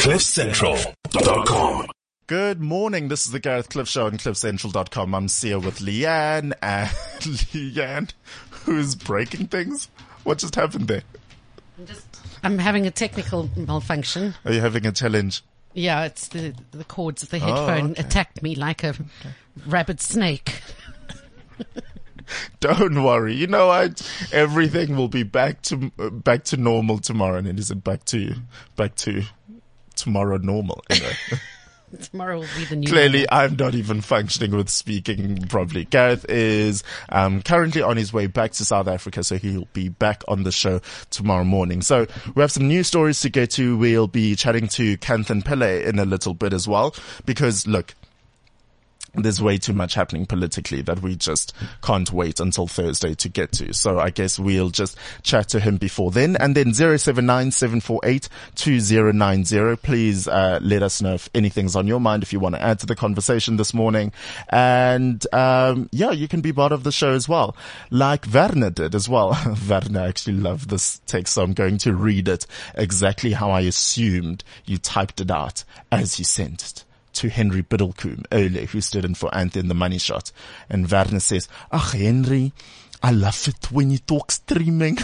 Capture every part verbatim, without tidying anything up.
cliff central dot com. Good morning. This is the Gareth Cliff Show on cliff central dot com. I'm here with Leanne, and Leanne, who's breaking things. What just happened there? I'm just, I'm having a technical malfunction. Are you having a challenge? Yeah, it's the the cords of the headphone oh, okay. attacked me like a rabid snake. Don't worry. You know what? Everything will be back to uh, back to normal tomorrow, and it isn't back to back to tomorrow normal. Anyway. Tomorrow will be the new Clearly, normal. I'm not even functioning with speaking properly. Gareth is um, currently on his way back to South Africa, so he'll be back on the show tomorrow morning. So we have some news stories to get to. We'll be chatting to Kanthan Pillay in a little bit as well, because look, there's way too much happening politically that we just can't wait until Thursday to get to. So I guess we'll just chat to him before then. And then zero seven nine seven four eight two zero nine zero. Please uh, let us know if anything's on your mind, if you want to add to the conversation this morning. And um yeah, you can be part of the show as well, like Werner did as well. Werner actually loved this text, so I'm going to read it exactly how I assumed you typed it out as you sent it. To Henry Biddlecoom earlier, who stood in for Ant in the Money Shot. And Werner says, "Ach, Henry, I love it when you talk streaming."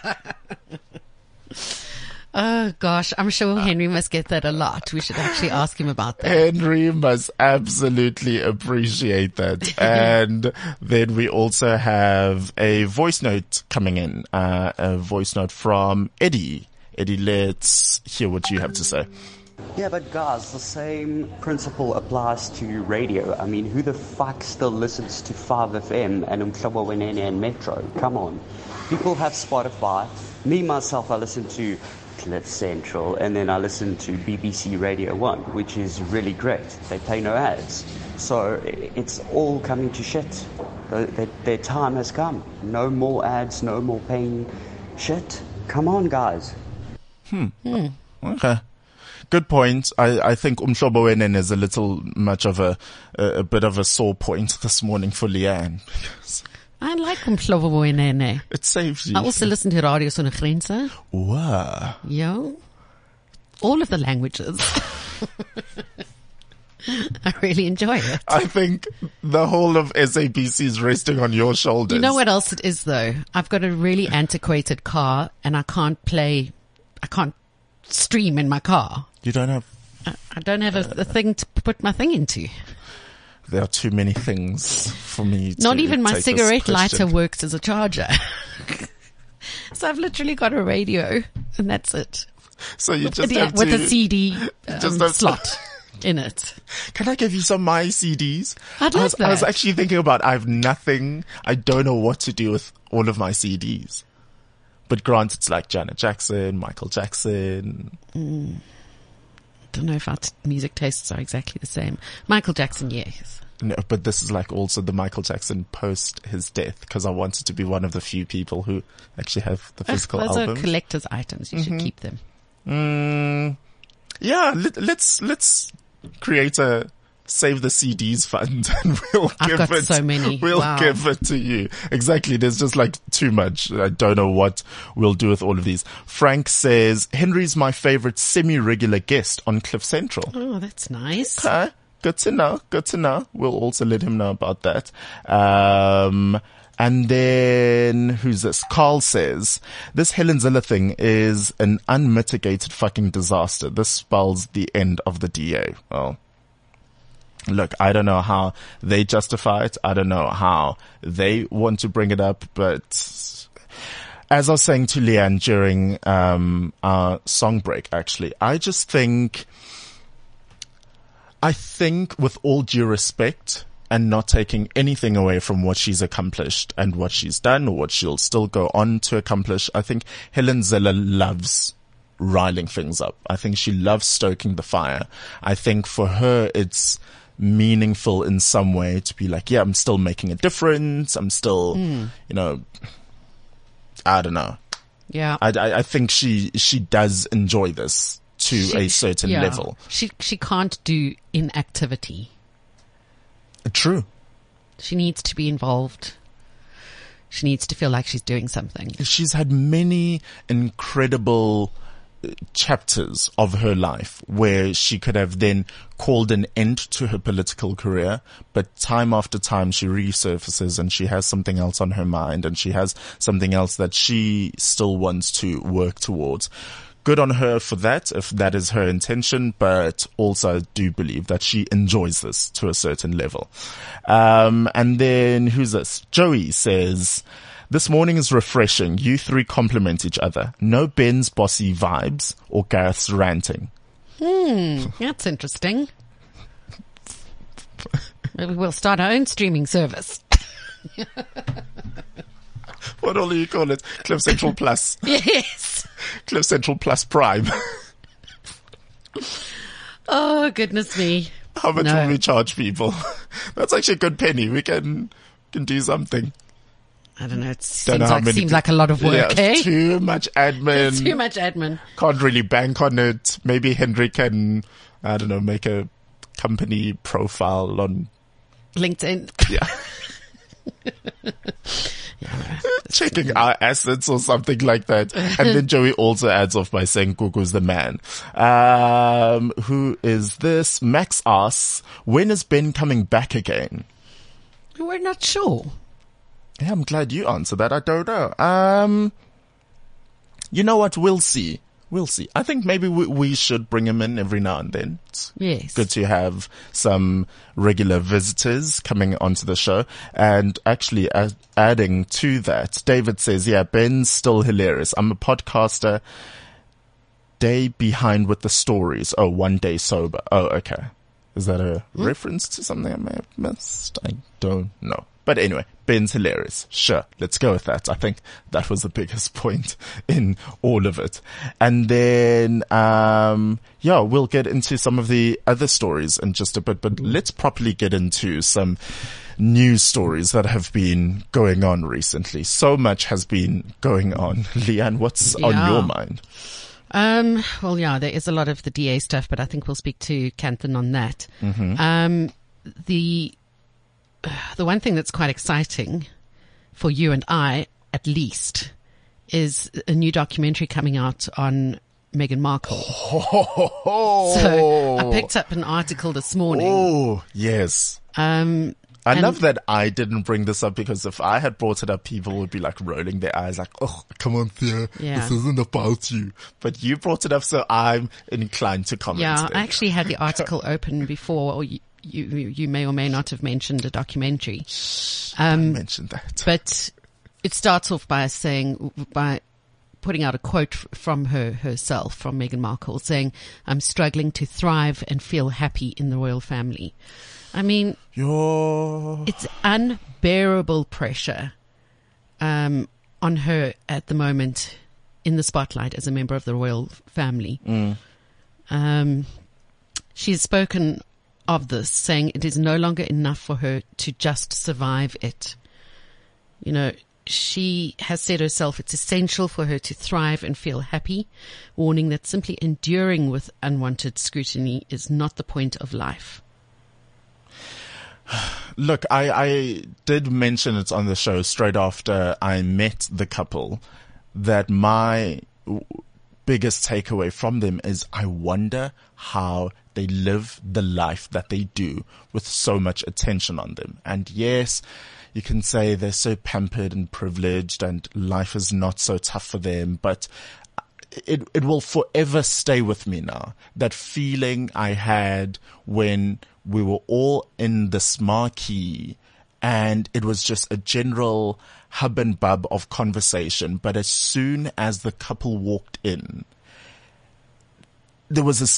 Oh gosh, I'm sure Henry must get that a lot. We should actually ask him about that. Henry must absolutely appreciate that. And then we also have a voice note coming in, uh, a voice note from Eddie. Eddie, let's hear what you have to say. Yeah, but guys, the same principle applies to radio. I mean, who the fuck still listens to five F M and Umhlobo Wenene and Metro? Come on. People have Spotify. Me, myself, I listen to Cliff Central, and then I listen to B B C Radio one, which is really great. They pay no ads. So it's all coming to shit. Their time has come. No more ads, no more paying shit. Come on, guys. Hmm. hmm. Okay. Good point. I, I think Umhlobo Wenene is a little much of a, a, a bit of a sore point this morning for Leanne. I like Umhlobo Wenene. It saves you. I also listen to Radio Sonder Grense. Wow. Yeah. All of the languages. I really enjoy it. I think the whole of S A B C is resting on your shoulders. You know what else it is though? I've got a really antiquated car and I can't play, I can't stream in my car. You don't have... I, I don't have a, a thing to put my thing into. There are too many things for me to Not even my take cigarette this lighter works as a charger. So I've literally got a radio and that's it. So you just yeah, have with to... a C D um, just have slot in it. Can I give you some of my C Ds? I'd I like was, that. I was actually thinking about, I have nothing, I don't know what to do with all of my C Ds. But granted, it's like Janet Jackson, Michael Jackson. Mm. Don't know if our t- music tastes are exactly the same. Michael Jackson, yes. No, but this is like also the Michael Jackson post his death, because I wanted to be one of the few people who actually have the physical Those albums. are collector's items. You mm-hmm. should keep them. Mm, yeah, let, let's let's create a Save the C Ds fund, and we'll I've give got it. so many. We'll Wow. give it to you. Exactly. There's just like too much. I don't know what we'll do with all of these. Frank says Henry's my favorite semi-regular guest on Cliff Central. Oh, that's nice. Okay. Good to know. Good to know. We'll also let him know about that. Um, and then who's this? Carl says this Helen Zille thing is an unmitigated fucking disaster. This spells the end of the D A. Well, look, I don't know how they justify it. I don't know how they want to bring it up, but as I was saying to Leanne during um our song break, actually, I just think, I think with all due respect and not taking anything away from what she's accomplished and what she's done or what she'll still go on to accomplish, I think Helen Zille loves riling things up. I think she loves stoking the fire. I think for her it's meaningful in some way to be like, yeah, I'm still making a difference. I'm still, mm. you know, I don't know. Yeah. I, I, I think she, she does enjoy this to she, a certain yeah. level. She, she can't do inactivity. True. She needs to be involved. She needs to feel like she's doing something. She's had many incredible chapters of her life where she could have then called an end to her political career, but time after time she resurfaces and she has something else on her mind and she has something else that she still wants to work towards. Good on her for that, if that is her intention, but also I do believe that she enjoys this to a certain level. Um, and then who's this? Joey says, this morning is refreshing. You three complement each other. No Ben's bossy vibes or Gareth's ranting. Hmm, that's interesting. Maybe we'll start our own streaming service. What all do you call it? Cliff Central Plus. Yes. Cliff Central Plus Prime. Oh, goodness me. How much No. will we charge people? That's actually a good penny. We can can do something. I don't know. It Don't seems know how like, many seems pe- like a lot of work, Yeah, eh? too much admin. Too much admin. Can't really bank on it. Maybe Henry can, I don't know, make a company profile on, LinkedIn. yeah, checking our assets or something like that. And then Joey also adds off by saying Gugu's the man. Um, who is this? Max asks, when is Ben coming back again? We're not sure. Yeah, I'm glad you answered that. I don't know. Um, you know what? We'll see. We'll see. I think maybe we, we should bring him in every now and then. It's Yes. good to have some regular visitors coming onto the show. And actually, uh, adding to that, David says, yeah, Ben's still hilarious. I'm a podcaster. Day behind with the stories. Oh, one day sober. Oh, okay. Is that a Hmm? reference to something I may have missed? I don't know. But anyway, Ben's hilarious. Sure, let's go with that. I think that was the biggest point in all of it. And then, um, yeah, we'll get into some of the other stories in just a bit, but let's properly get into some news stories that have been going on recently. So much has been going on. Leanne, what's on Yeah. your mind? Um, well, yeah, there is a lot of the D A stuff, but I think we'll speak to Canthan on that. Mm-hmm. Um, the, the one thing that's quite exciting for you and I, at least, is a new documentary coming out on Meghan Markle. So I picked up an article this morning. Oh, yes. Um, I and- love that I didn't bring this up, because if I had brought it up, people would be like rolling their eyes like, oh, come on, Thea, Yeah. this isn't about you. But you brought it up, so I'm inclined to comment. Yeah, then. I actually had the article open before, or you, you, you may or may not have mentioned a documentary. I Um, mentioned that. but it starts off by saying, by putting out a quote f- from her herself, from Meghan Markle, saying, "I'm struggling to thrive and feel happy in the royal family." I mean, Yo. it's unbearable pressure um, on her at the moment in the spotlight as a member of the royal family. Mm. Um, she's spoken of this, saying it is no longer enough for her to just survive it. You know, she has said herself it's essential for her to thrive and feel happy, warning that simply enduring with unwanted scrutiny is not the point of life. Look, I, I did mention it on the show straight after I met the couple, that my w- biggest takeaway from them is I wonder how they live the life that they do with so much attention on them. And yes, you can say they're so pampered and privileged and life is not so tough for them, but it it will forever stay with me now. That feeling I had when we were all in this marquee and it was just a general hub and bub of conversation. But as soon as the couple walked in, there was this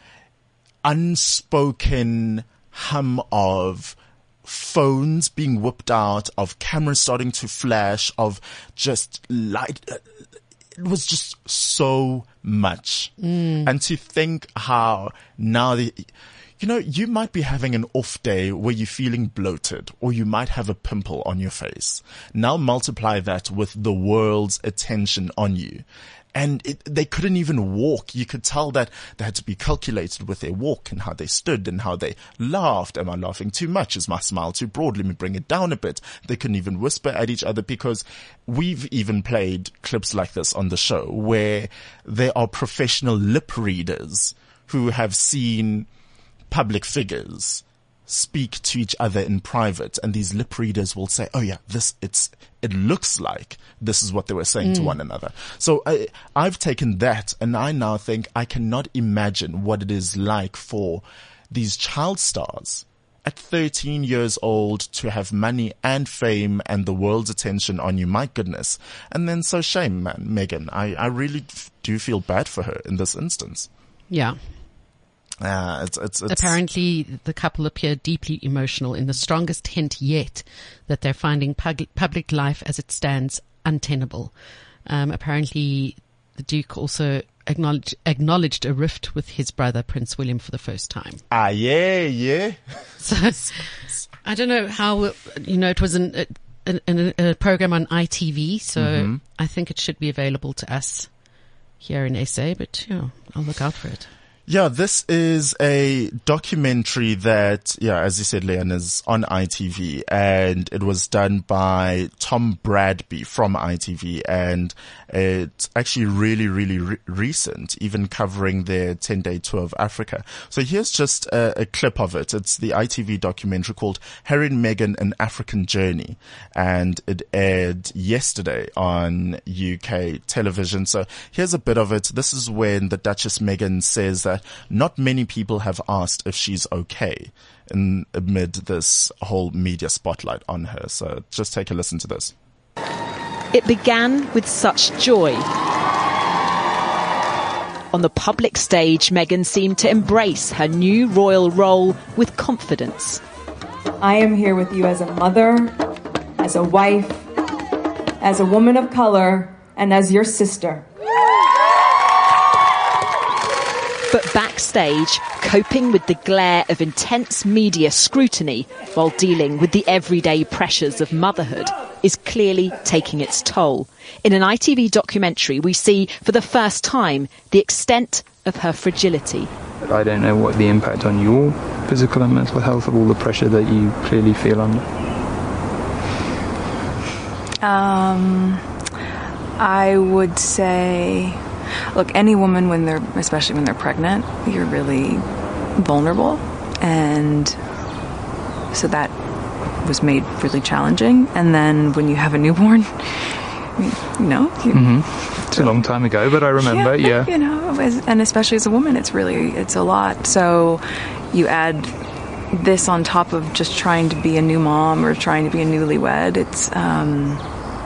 unspoken hum of phones being whipped out, of cameras starting to flash, of just light. It was just so much. Mm. And to think how now the, you know, you might be having an off day where you're feeling bloated, or you might have a pimple on your face. Now multiply that with the world's attention on you. And it, they couldn't even walk. You could tell that they had to be calculated with their walk and how they stood and how they laughed. Am I laughing too much? Is my smile too broad? Let me bring it down a bit. They couldn't even whisper at each other, because we've even played clips like this on the show where there are professional lip readers who have seen public figures speak to each other in private, and these lip readers will say, oh yeah, this, it's, it looks like this is what they were saying mm. to one another. So I, I've taken that, and I now think I cannot imagine what it is like for these child stars at thirteen years old to have money and fame and the world's attention on you. My goodness. And then so shame, man, Meghan. I, I really do feel bad for her in this instance. Yeah. Uh, it's, it's, it's Apparently, the couple appear deeply emotional, in the strongest hint yet that they're finding pub- public life as it stands untenable. Um, apparently, the Duke also acknowledged, acknowledged a rift with his brother, Prince William, for the first time. Ah, yeah, yeah. So, I don't know how, you know, it was an, a, a, a program on I T V, so mm-hmm. I think it should be available to us here in S A, but yeah, I'll look out for it. Yeah, this is a documentary that, yeah, as you said, Leon, is on I T V, and it was done by Tom Bradby from I T V, and it's actually really, really re- recent, even covering their ten-day tour of Africa. So here's just a, a clip of it. It's the I T V documentary called Harry and Meghan, An African Journey, and it aired yesterday on U K television. So here's a bit of it. This is when the Duchess Meghan says that not many people have asked if she's okay in amid this whole media spotlight on her. So just take a listen to this. It began with such joy. On the public stage, Meghan seemed to embrace her new royal role with confidence. I am here with you as a mother, as a wife, as a woman of color, and as your sister. But backstage, coping with the glare of intense media scrutiny while dealing with the everyday pressures of motherhood is clearly taking its toll. In an I T V documentary, we see for the first time the extent of her fragility. I don't know what the impact on your physical and mental health of all the pressure that you clearly feel under. Um, I would say... Look, any woman, when they're, especially when they're pregnant, you're really vulnerable, and so that was made really challenging. And then when you have a newborn, you know, you, mm-hmm. It's a long time ago, but I remember, yeah. yeah. You know, as, and especially as a woman, it's really, it's a lot. So you add this on top of just trying to be a new mom or trying to be a newlywed. It's, um...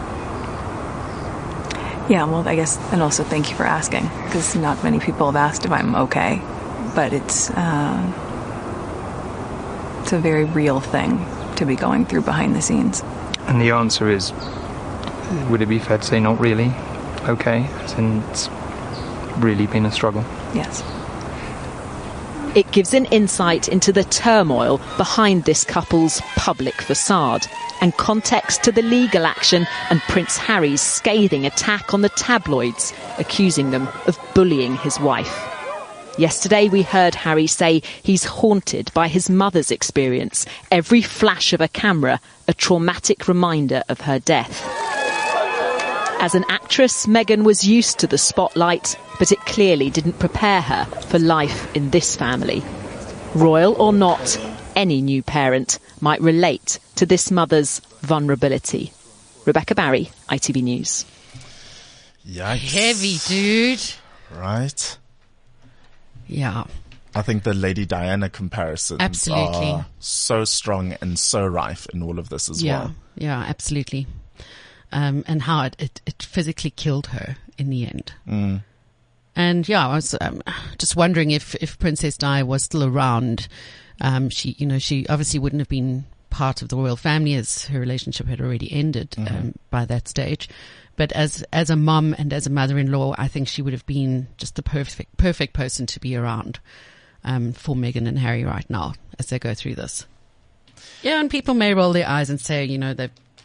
Yeah, well, I guess, and also thank you for asking, because not many people have asked if I'm okay, but it's uh, it's a very real thing to be going through behind the scenes. And the answer is, would it be fair to say not really okay, since it's really been a struggle? Yes. It gives an insight into the turmoil behind this couple's public facade and context to the legal action and Prince Harry's scathing attack on the tabloids, accusing them of bullying his wife. Yesterday we heard Harry say he's haunted by his mother's experience, every flash of a camera a traumatic reminder of her death. As an actress, Meghan was used to the spotlight, but it clearly didn't prepare her for life in this family. Royal or not, any new parent might relate to this mother's vulnerability. Rebecca Barry, I T V News. Yikes. Heavy, dude. Right? Yeah. I think the Lady Diana comparisons absolutely. are so strong and so rife in all of this as yeah. well. Yeah, absolutely. Um, and how it, it, it physically killed her in the end. Mm. And yeah, I was um, just wondering if, if Princess Di was still around. Um, she, you know, she obviously wouldn't have been part of the royal family, as her relationship had already ended mm-hmm. um, by that stage. But as as a mum and as a mother-in-law, I think she would have been just the perfect perfect person to be around um, for Meghan and Harry right now as they go through this. Yeah, and people may roll their eyes and say, you know, they've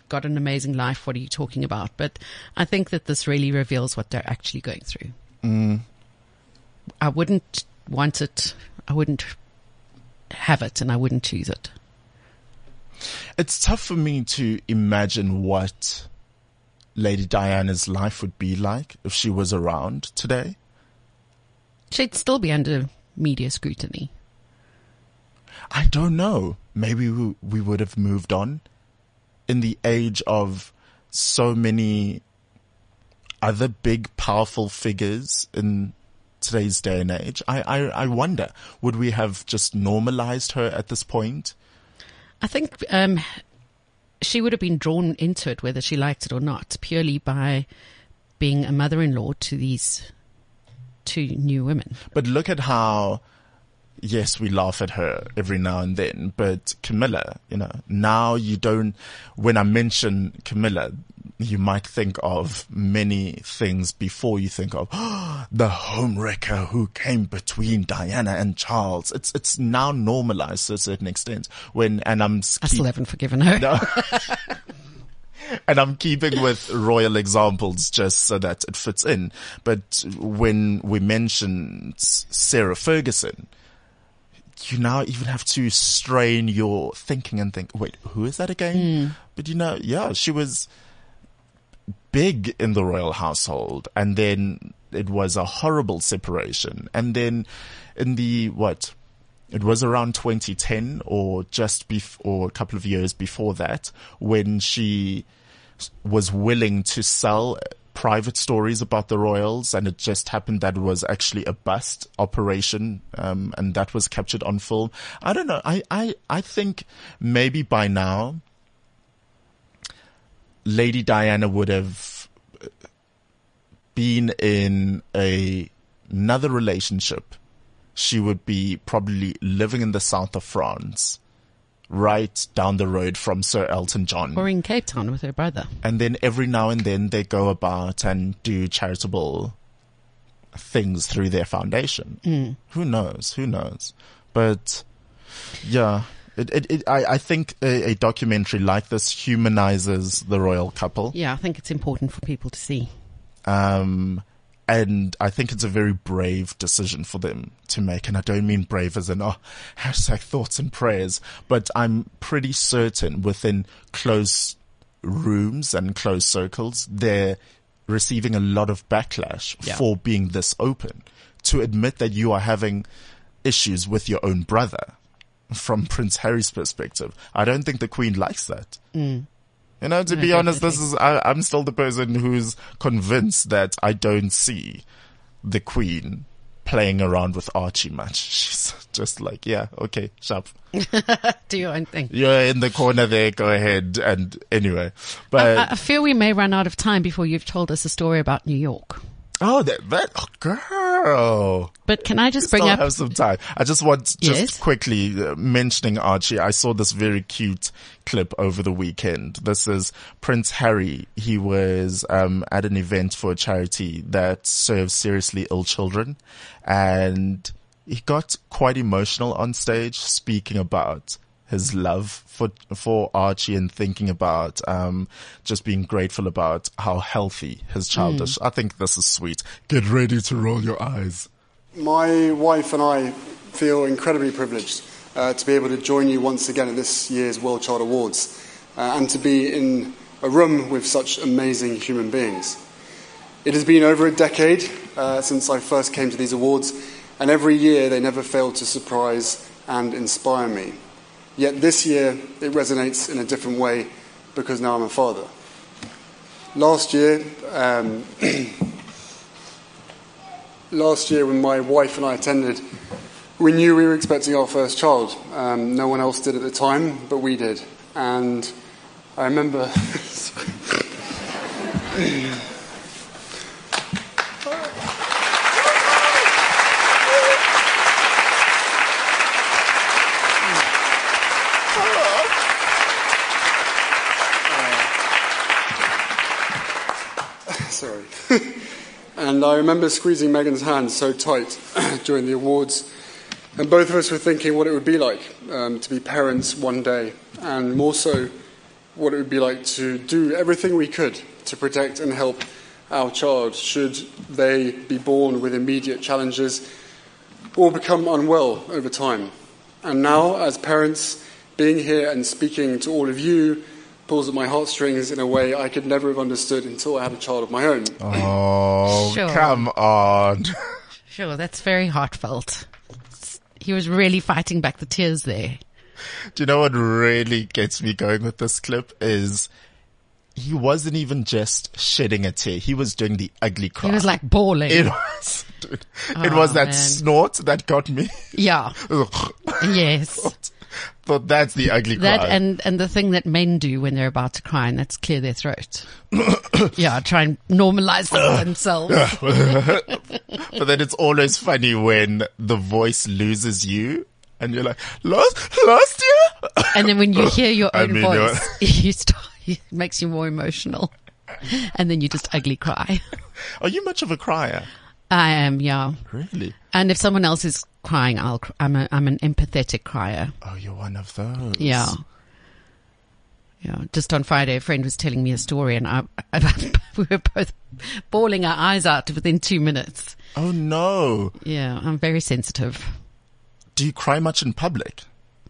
got an amazing life. What are you talking about? But I think that this really reveals what they're actually going through. Mm. I wouldn't want it. I wouldn't have it, and I wouldn't choose it. It's tough for me to imagine what Lady Diana's life would be like if she was around today. She'd still be under media scrutiny. I don't know. Maybe we, we would have moved on in the age of so many other big, powerful figures in today's day and age. I, I, I wonder, would we have just normalized her at this point? I think um, she would have been drawn into it, whether she liked it or not, purely by being a mother-in-law to these two new women. But look at how, yes, we laugh at her every now and then, but Camilla, you know, now you don't, when I mention Camilla, you might think of many things before you think of oh, the homewrecker who came between Diana and Charles. It's it's now normalized to a certain extent. When and I'm I still haven't forgiven her. No. And I'm keeping with royal examples just so that it fits in. But when we mentioned Sarah Ferguson, you now even have to strain your thinking and think, wait, who is that again? Mm. But you know, yeah, she was big in the royal household, and then it was a horrible separation. And then in the, what, it was around twenty ten or just bef- or a couple of years before that, when she was willing to sell private stories about the royals, and it just happened that it was actually a bust operation, um, and that was captured on film. I don't know. I, I, I think maybe by now, Lady Diana would have been in a, another relationship. She would be probably living in the south of France, right down the road from Sir Elton John. Or in Cape Town with her brother. And then every now and then they go about and do charitable things through their foundation. Mm. Who knows? Who knows? But yeah. It, it, it, I, I think a, a documentary like this humanizes the royal couple. Yeah, I think it's important for people to see. Um, and I think it's a very brave decision for them to make. And I don't mean brave as in, oh, hashtag thoughts and prayers, but I'm pretty certain within close rooms and close circles, they're receiving a lot of backlash Yeah. for being this open. To admit that you are having issues with your own brother. From Prince Harry's perspective, I don't think the Queen likes that. Mm. You know, to No, be honest, definitely. this is, I, I'm still the person who's convinced that I don't see the Queen playing around with Archie much. She's just like, yeah, okay, sharp. Do your own thing. You're in the corner there, go ahead. And anyway, but, I, I feel we may run out of time before you've told us a story about New York. oh, that, that, oh, girl. But can I just Still bring up... have some time. I just want, just Yes? quickly uh, mentioning Archie. I saw this very cute clip over the weekend. This is Prince Harry. He was, um, at an event for a charity that serves seriously ill children, and he got quite emotional on stage speaking about his love for, for Archie and thinking about, um, just being grateful about how healthy his child is. I think this is sweet. Get ready to roll your eyes. My wife and I feel incredibly privileged uh, to be able to join you once again at this year's World Child Awards uh, and to be in a room with such amazing human beings. It has been over a decade uh, since I first came to these awards, and every year they never fail to surprise and inspire me. Yet this year it resonates in a different way because now I'm a father. Last year, um, last year when my wife and I attended, we knew we were expecting our first child. Um, no one else did at the time, but we did. And I remember... Sorry. And I remember squeezing Meghan's hand so tight during the awards, and both of us were thinking what it would be like um, to be parents one day, and more so what it would be like to do everything we could to protect and help our child should they be born with immediate challenges or become unwell over time. And now, as parents, being here and speaking to all of you pulls at my heartstrings in a way I could never have understood until I had a child of my own. Oh, Sure. come on. Sure, that's very heartfelt. He was really fighting back the tears there. Do you know what really gets me going with this clip is he wasn't even just shedding a tear. He was doing the ugly cry. He was like bawling. It was, dude, it Oh, was that man. snort that got me. Yeah. Ugh. Yes. Thought that's the ugly That cry. and, and the thing that men do when they're about to cry, and that's clear their throat. Yeah, try and normalize that themselves. But then it's always funny when the voice loses you and you're like, lost, lost you? And then when you hear your I own mean, voice, you start, it makes you more emotional. And then you just ugly cry. Are you much of a crier? I am, yeah. Really? And if someone else is crying, I'll, cr- I'm a, I'm an empathetic crier. Oh, you're one of those. Yeah. Yeah. Just on Friday, a friend was telling me a story and I, I we were both bawling our eyes out within two minutes. Oh, no. Yeah. I'm very sensitive. Do you cry much in public?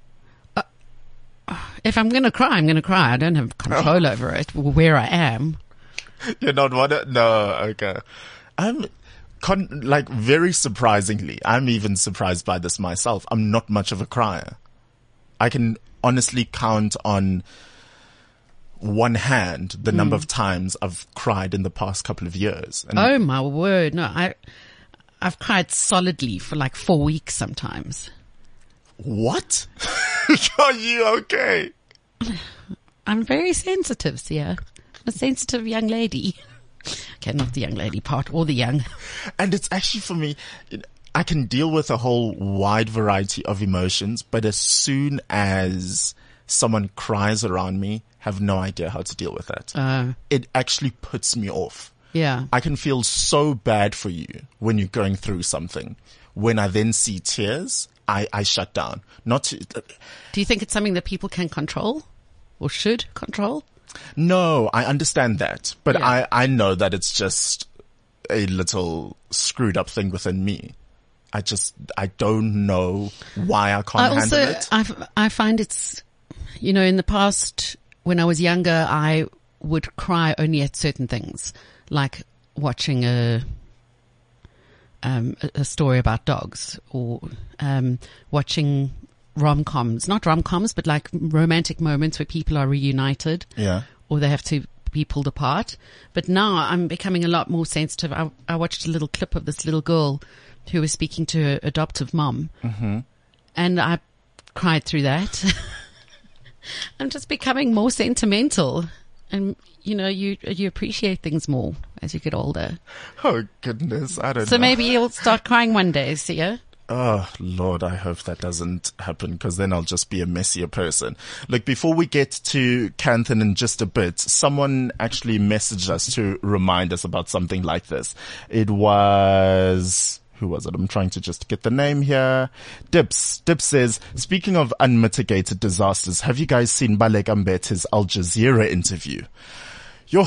If I'm going to cry, I'm going to cry. I don't have control over it or where I am. You're not one of, no, okay. I'm, con- like, very surprisingly, I'm even surprised by this myself. I'm not much of a crier. I can honestly count on one hand the number of times I've cried in the past couple of years. And Oh my word. No, I, I've cried solidly for like four weeks sometimes. what? Are you okay? I'm very sensitive, Sia. A sensitive young lady. Okay, not the young lady part or the young. And it's actually for me, I can deal with a whole wide variety of emotions, but as soon as someone cries around me, have no idea how to deal with that. Uh, It actually puts me off. yeah. I can feel so bad for you when you're going through something. When I then see tears, I, I shut down. Not to, Do you think it's something that people can control or should control? no, I understand that, but Yeah. I, I know that it's just a little screwed up thing within me. I just, I don't know why I can't I also, handle it. I, f- I find it's, you know, in the past when I was younger, I would cry only at certain things, like watching a, um, a, a story about dogs or, um, watching rom-coms, not rom-coms, but like romantic moments where people are reunited. Yeah. Or they have to be pulled apart. But now I'm becoming a lot more sensitive. I, I watched a little clip of this little girl who was speaking to her adoptive mom. Mm-hmm. And I cried through that. I'm just becoming more sentimental. And, you know, you you appreciate things more as you get older. Oh goodness, I don't So know. maybe you'll start crying one day, Sia. Oh, Lord, I hope that doesn't happen because then I'll just be a messier person. Look, before we get to Canthan in just a bit, someone actually messaged us to remind us about something like this. It was... Who was it? I'm trying to just get the name here. Dips. Dips says, speaking of unmitigated disasters, have you guys seen Balek Mbette's Al Jazeera interview? Yo,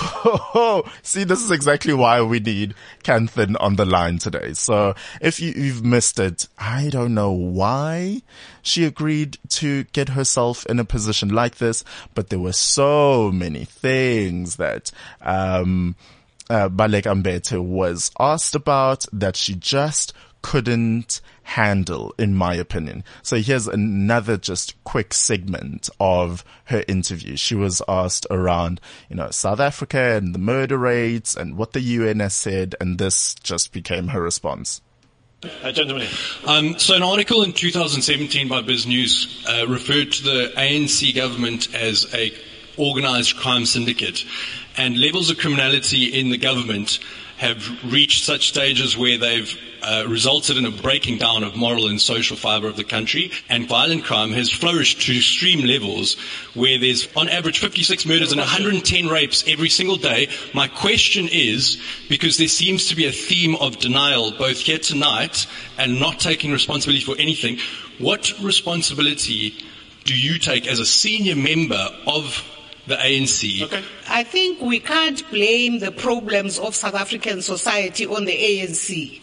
see, this is exactly why we need Canthan on the line today. So if you, you've missed it, I don't know why she agreed to get herself in a position like this, but there were so many things that, um, uh, Balek Mbete was asked about that she just couldn't handle, in my opinion. So here's another just quick segment of her interview. She was asked around, you know, South Africa and the murder rates and what the U N has said, and this just became her response. Uh, gentlemen, um, so an article in two thousand seventeen by Biz News uh, referred to the A N C government as a organized crime syndicate, and levels of criminality in the government have reached such stages where they've uh, resulted in a breaking down of moral and social fibre of the country, and violent crime has flourished to extreme levels where there's on average fifty-six murders and one hundred ten rapes every single day. My question is, because there seems to be a theme of denial both here tonight and not taking responsibility for anything, what responsibility do you take as a senior member of the A N C. Okay. I think we can't blame the problems of South African society on the A N C.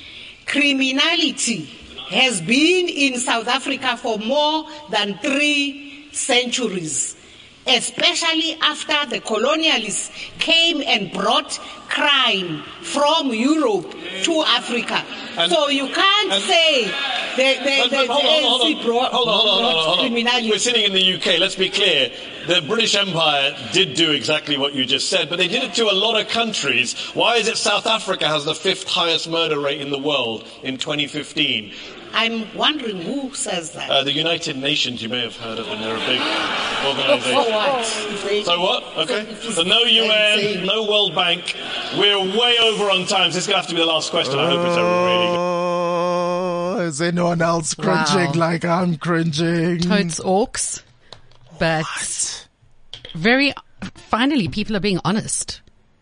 Criminality has been in South Africa for more than three centuries, especially after the colonialists came and brought crime from Europe to Africa. And, so you can't and, say the, the, the, the A N C brought, hold on, hold on, hold on, hold on. criminality. We're sitting in the U K, let's be clear. The British Empire did do exactly what you just said, but they did it to a lot of countries. Why is it South Africa has the fifth highest murder rate in the world in twenty fifteen? I'm wondering who says that. Uh, the United Nations, you may have heard of them. They're a big organisation. For what? So what? Okay. So no U N, no World Bank. We're way over on time, so this is going to have to be the last question. I hope it's really good. Is anyone else cringing Wow. like I'm cringing? Totes orcs. But What? very, finally, people are being honest.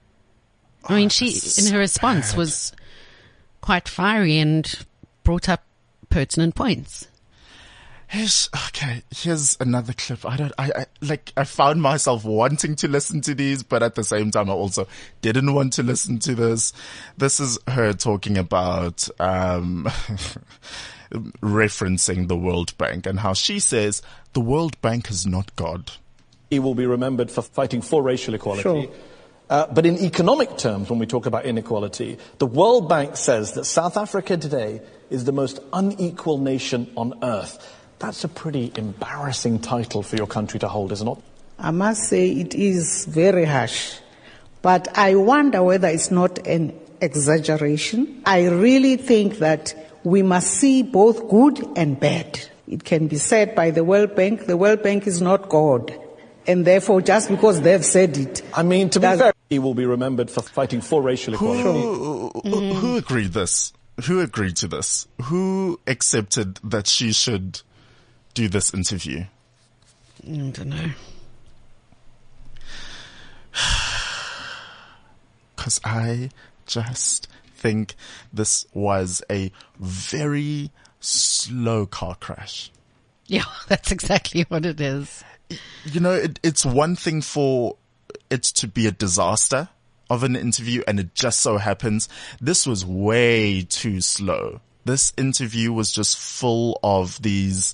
I mean, she, this is in her response, bad. was quite fiery and brought up pertinent points. Here's, okay, here's another clip. I don't, I, I, like, I found myself wanting to listen to these, but at the same time, I also didn't want to listen to this. This is her talking about, um, referencing the World Bank and how she says the World Bank is not God. He will be remembered for fighting for racial equality. Sure. Uh, but in economic terms, when we talk about inequality, the World Bank says that South Africa today is the most unequal nation on earth. That's a pretty embarrassing title for your country to hold, isn't it? I must say it is very harsh. But I wonder whether it's not an exaggeration. I really think that we must see both good and bad. It can be said by the World Bank, the World Bank is not God. And therefore, just because they've said it... I mean, to be fair, he will be remembered for fighting for racial equality. Who, who, who agreed this? Who agreed to this? Who accepted that she should do this interview? I don't know. Because I just think this was a very slow car crash. Yeah, that's exactly what it is. You know, it, it's one thing for it to be a disaster of an interview, and it just so happens this was way too slow. This interview was just full of these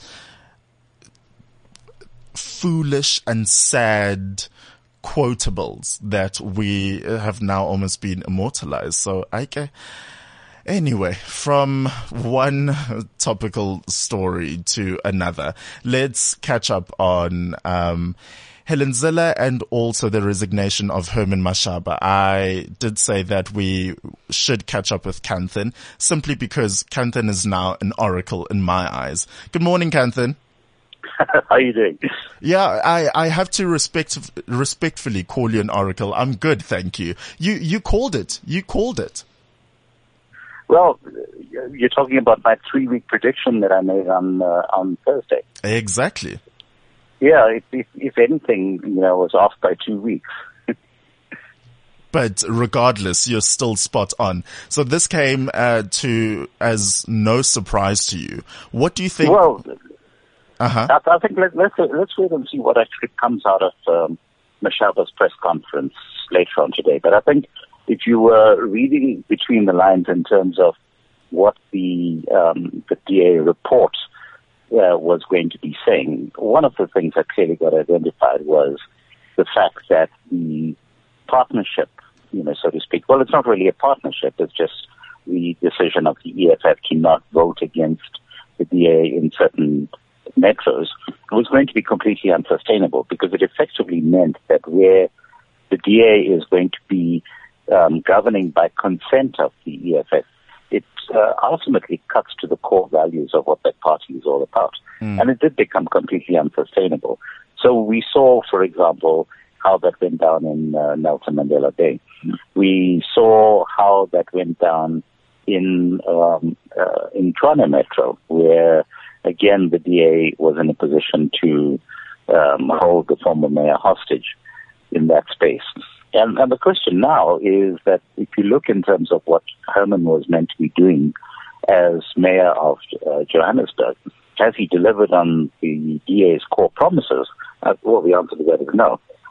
foolish and sad quotables that we have now almost been immortalized. So I can, anyway, from one topical story to another, let's catch up on, um, Helen Zille and also the resignation of Herman Mashaba. I did say that we should catch up with Kanthan simply because Kanthan is now an oracle in my eyes. Good morning, Kanthan. How are you doing? Yeah, I, I have to respect, respectfully call you an oracle. I'm good, thank you. You, you called it. You called it. Well, you're talking about my three-week prediction that I made on, uh, on Thursday. Exactly. Yeah, if, if, if anything, you know, was off by two weeks. But regardless, you're still spot on. So this came, uh, to, as no surprise to you. What do you think? Well, Uh-huh. I, I think let, let's let's wait and see what actually comes out of um, Mashaba's press conference later on today. But I think if you were reading between the lines in terms of what the um, the D A report uh, was going to be saying, one of the things that clearly got identified was the fact that the partnership, you know, so to speak. Well, it's not really a partnership; it's just the decision of the E F F to not vote against the D A in certain metros was going to be completely unsustainable, because it effectively meant that where the D A is going to be um, governing by consent of the E F F, it uh, ultimately cuts to the core values of what that party is all about. Mm. And it did become completely unsustainable. So we saw, for example, how that went down in uh, Nelson Mandela Bay. Mm. We saw how that went down in um, uh, in Tshwane Metro, where again, the D A was in a position to um, hold the former mayor hostage in that space. And, and the question now is that if you look in terms of what Herman was meant to be doing as mayor of uh, Johannesburg, has he delivered on the D A's core promises? Uh, well, the answer to that is no.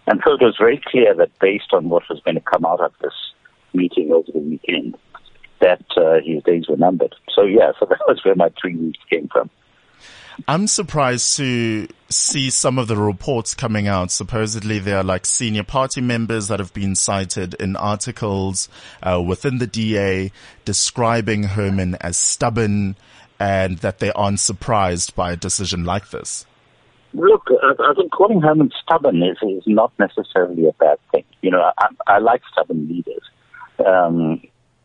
And so it was very clear that based on what was going to come out of this meeting over the weekend, that uh, his days were numbered. So yeah, so that was where my three weeks came from. I'm surprised to see some of the reports coming out. Supposedly there are like senior party members that have been cited in articles uh, within the D A describing Herman as stubborn and that they aren't surprised by a decision like this. Look, I think calling Herman stubborn is, is not necessarily a bad thing. You know, I, I like stubborn leaders. Um,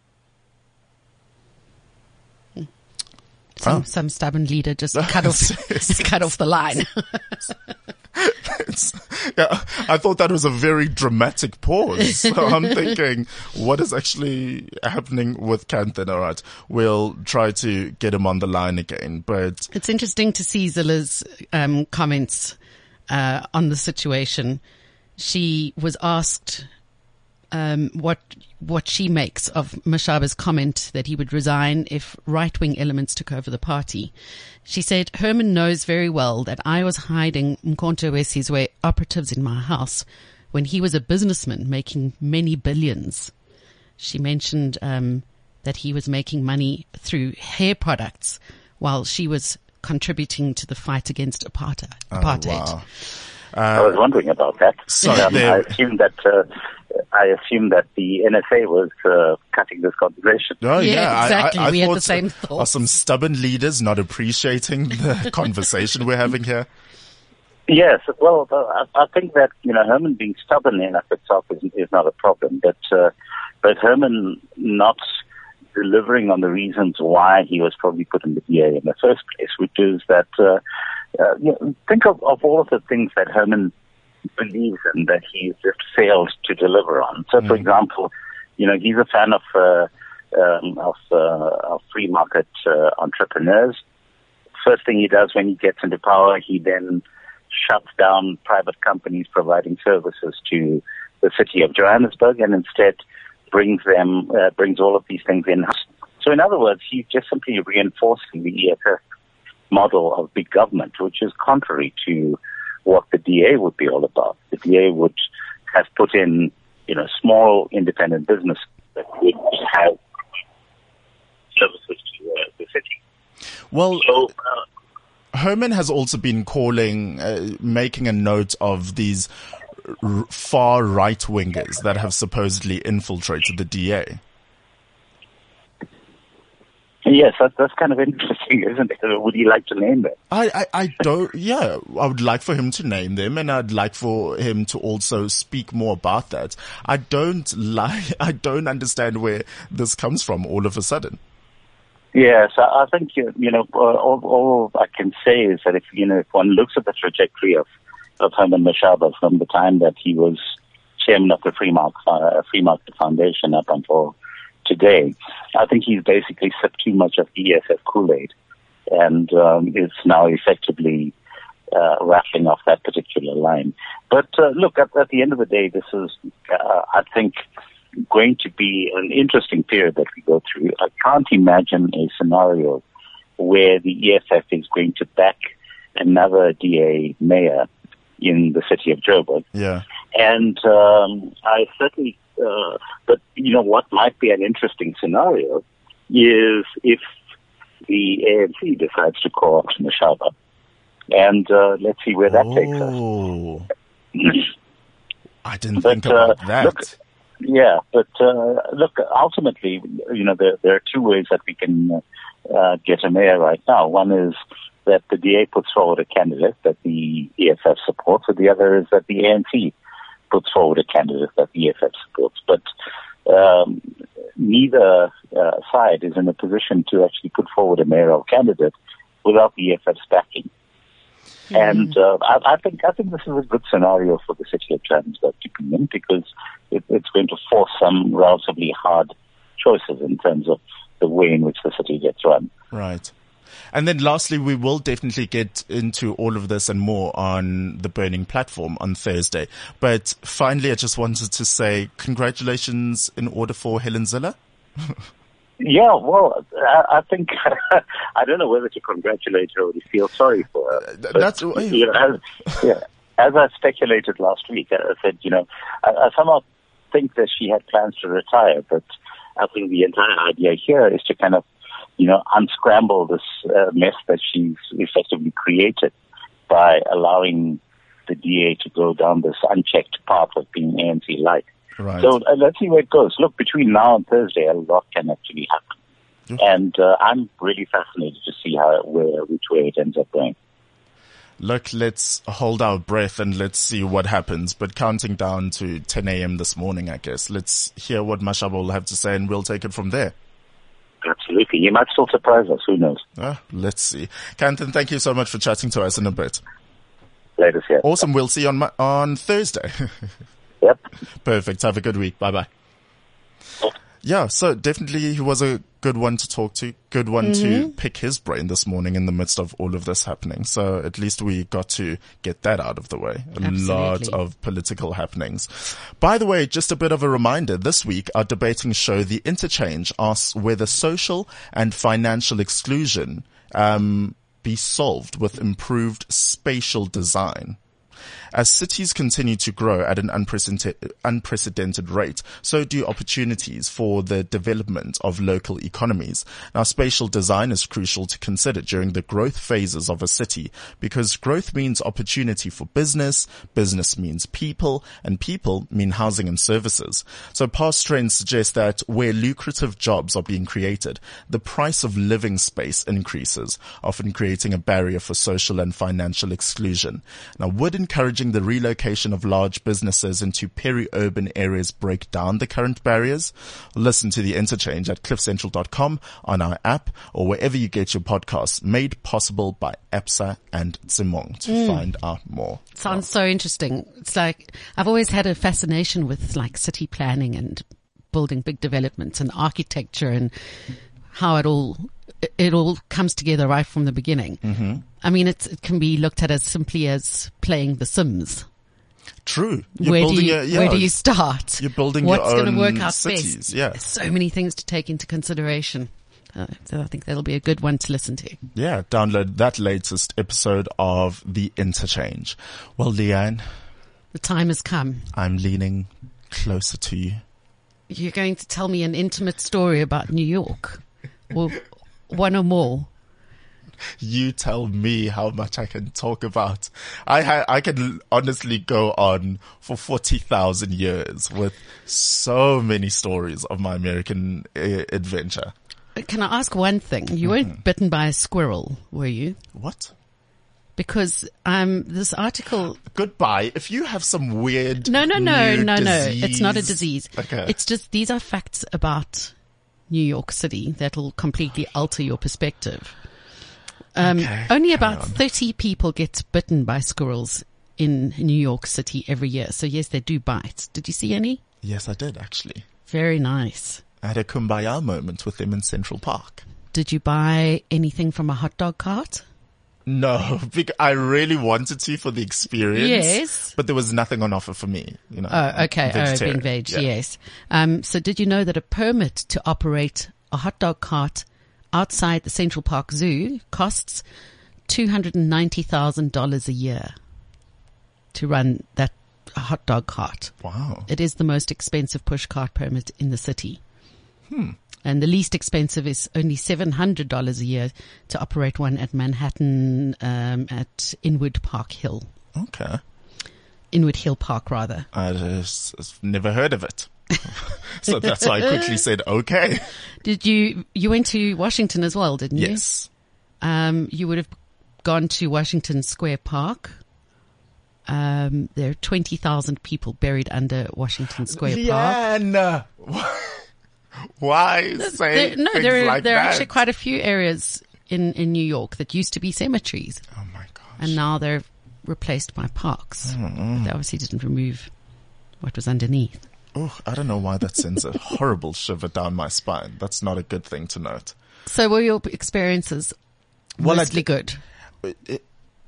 Some, oh. some stubborn leader just cut off, just cut off the line. Yeah, I thought that was a very dramatic pause. So I'm thinking, what is actually happening with Kanthan? All right, we'll try to get him on the line again. But it's interesting to see Zilla's um, comments uh, on the situation. She was asked um, what what she makes of Mashaba's comment that he would resign if right-wing elements took over the party. She said, Herman knows very well that I was hiding Mkhonto we Sizwe operatives in my house when he was a businessman making many billions. She mentioned um, that he was making money through hair products while she was contributing to the fight against apartheid. Oh, apartheid. wow. Uh, I was wondering about that. Sorry, um, I assume that uh, I assume that the N S A was uh, cutting this conversation. Oh yeah, yeah exactly. I, I, I we had thought, the same thought. Are some stubborn leaders not appreciating the conversation we're having here? Yes, well, I, I think that you know Herman being stubborn in of itself is, is not a problem, but uh, but Herman not delivering on the reasons why he was probably put in the D A in the first place, which is that. Uh, Uh, you know, think of, of all of the things that Herman believes in that he's just failed to deliver on. So, mm. for example, you know, he's a fan of uh, um, of, uh, of free market uh, entrepreneurs. First thing he does when he gets into power, he then shuts down private companies providing services to the city of Johannesburg, and instead brings them uh, brings all of these things in house. So, in other words, he's just simply reinforcing the E F F model of big government, which is contrary to what the D A would be all about. The D A would have put in, you know, small independent business that would have services to uh, the city. Well, so, uh, Herman has also been calling, uh, making a note of these r- far right wingers that have supposedly infiltrated the D A. Yes, that, that's kind of interesting, isn't it? Would you like to name them? I, I, I don't, yeah, I would like for him to name them, and I'd like for him to also speak more about that. I don't like, I don't understand where this comes from all of a sudden. Yes, I, I think, you, you know, all, all I can say is that if, you know, if one looks at the trajectory of, of Herman Mashaba from the time that he was chairman of the Free Market, uh, Free Market Foundation up until today, I think he's basically sipped too much of the E F F Kool-Aid and um, is now effectively uh, rattling off that particular line. But uh, look, at, at the end of the day, this is, uh, I think, going to be an interesting period that we go through. I can't imagine a scenario where the E F F is going to back another D A mayor in the city of Joburg. Yeah. And um, I certainly Uh, but, you know, what might be an interesting scenario is if the A N C decides to co-opt Mashaba. And uh, let's see where that oh, takes us. I didn't but, think about uh, that. Look, yeah, but uh, look, ultimately, you know, there, there are two ways that we can uh, get a mayor right now. One is that the D A puts forward a candidate that the E F F supports, and the other is that the A N C puts forward a candidate that the E F F supports. But um, neither uh, side is in a position to actually put forward a mayoral candidate without the E F F's backing. Mm-hmm. And uh, I, I think I think this is a good scenario for the city of Johannesburg to be in, because it, it's going to force some relatively hard choices in terms of the way in which the city gets run. Right. And then lastly, we will definitely get into all of this and more on the Burning Platform on Thursday. But finally, I just wanted to say congratulations in order for Helen Zille. Yeah, well, I, I think, I don't know whether to congratulate her or to feel sorry for her. But, That's, you know, as, yeah. as I speculated last week, I said, you know, I, I somehow think that she had plans to retire, but I think the entire idea here is to kind of, you know, unscramble this uh, mess that she's effectively created by allowing the D A to go down this unchecked path of being A N C-like. Right. So uh, let's see where it goes. Look, between now and Thursday, a lot can actually happen. Mm-hmm. And uh, I'm really fascinated to see how, where, which way it ends up going. Look, let's hold our breath and let's see what happens. But counting down to ten a.m. this morning, I guess. Let's hear what Mashaba will have to say and we'll take it from there. Absolutely. You might still surprise us. Who knows? Uh, let's see. Kanthan, thank you so much for chatting to us in a bit. Later, yeah. Awesome. We'll see you on, my, on Thursday. Yep. Perfect. Have a good week. Bye-bye. Yeah, so definitely he was a good one to talk to, good one Mm-hmm. to pick his brain this morning in the midst of all of this happening. So at least we got to get that out of the way. A Absolutely. lot of political happenings. By the way, just a bit of a reminder, this week our debating show, The Interchange, asks whether social and financial exclusion um, be solved with improved spatial design. As cities continue to grow at an unprecedented, unprecedented rate, so do opportunities for the development of local economies. Now, spatial design is crucial to consider during the growth phases of a city because growth means opportunity for business, business means people, and people mean housing and services. So past trends suggest that where lucrative jobs are being created, the price of living space increases, often creating a barrier for social and financial exclusion. Now, would encouraging the relocation of large businesses into peri-urban areas break down the current barriers? Listen to The Interchange at cliff central dot com, on our app, or wherever you get your podcasts, made possible by APSA and Tsimong, to Mm. find out more. Sounds so interesting. It's like, I've always had a fascination with like city planning and building big developments and architecture and how it all, it all comes together right from the beginning. Mm-hmm. I mean, it's, it can be looked at as simply as playing The Sims. True. You're Where do building you, a- yeah, where do you start? You're building What's your going to own work out cities, best? yeah. There's so many things to take into consideration. Uh, so I think that'll be a good one to listen to. Yeah, download that latest episode of The Interchange. Well, Leanne, The time has come. I'm leaning closer to you. You're going to tell me an intimate story about New York, or one or more. You tell me how much I can talk about. I ha- I can honestly go on for forty thousand years with so many stories of my American uh, adventure. Can I ask one thing? You Mm-hmm. weren't bitten by a squirrel, were you? What? Because um, this article. Goodbye. If you have some weird. No, no, no, new no, no. disease- It's not a disease. Okay. It's just these are facts about New York City that'll completely alter your perspective. Um, Okay, only carry about on. thirty people get bitten by squirrels in New York City every year. So yes, they do bite. Did you see any? Yes, I did actually. Very nice. I had a kumbaya moment with them in Central Park. Did you buy anything from a hot dog cart? No, because I really wanted to for the experience. Yes. But there was nothing on offer for me, you know. Oh, okay. Oh, vegetarian. being veg, Yeah. yes. Um, so did you know that a permit to operate a hot dog cart outside the Central Park Zoo costs two hundred ninety thousand dollars a year to run that hot dog cart? Wow. It is the most expensive push cart permit in the city. Hmm. And the least expensive is only seven hundred dollars a year to operate one at Manhattan, um, at Inwood Park Hill. Okay. Inwood Hill Park, rather. I just, just never heard of it. So that's why I quickly said, okay. Did you, you went to Washington as well, didn't you? Yes. Um, you would have gone to Washington Square Park. Um, there are twenty thousand people buried under Washington Square Park. Leanne, why say There, no, things there are, like there are that? actually quite a few areas in, in New York that used to be cemeteries. Oh my gosh. And now they're replaced by parks. Mm-mm. They obviously didn't remove what was underneath. Oh, I don't know why that sends a horrible shiver down my spine. That's not a good thing to note. So were your experiences Well, I mostly did- good? It,